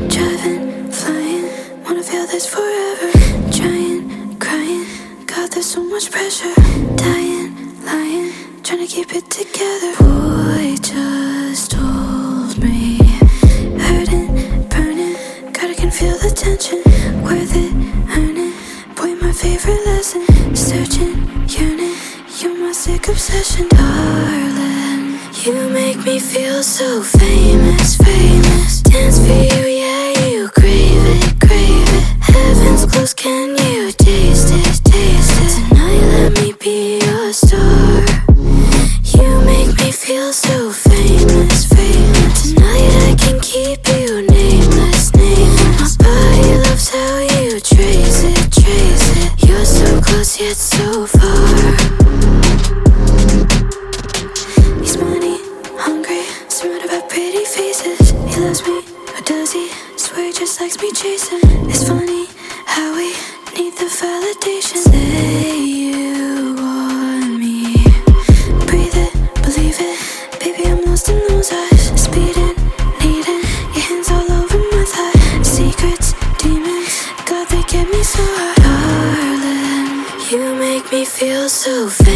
Driving, flying, wanna feel this forever. Trying, crying, God, there's so much pressure. Dying, lying, trying to keep it together. Boy just told me, hurting, burning, God, I can feel the tension. Worth it, earn it, boy, my favorite lesson. Searching, yearning, you're my sick obsession. Darling, you make me feel so famous, famous. Dance for you, yeah, you crave it, crave it. Heaven's close, can you taste it, taste it? Tonight let me be your star. You make me feel so famous, famous. Tonight I can keep you nameless, nameless. My body loves how you trace it, trace it. You're so close yet so far. He's money, hungry, surrounded by pretty faces. He loves me, or does he? Swear he just likes me chasing. It's funny how we need the validation. Say you want me, breathe it, believe it. Baby, I'm lost in those eyes. Speeding, needing, your hands all over my thigh. Secrets, demons, God, they get me so high. Darling, you make me feel so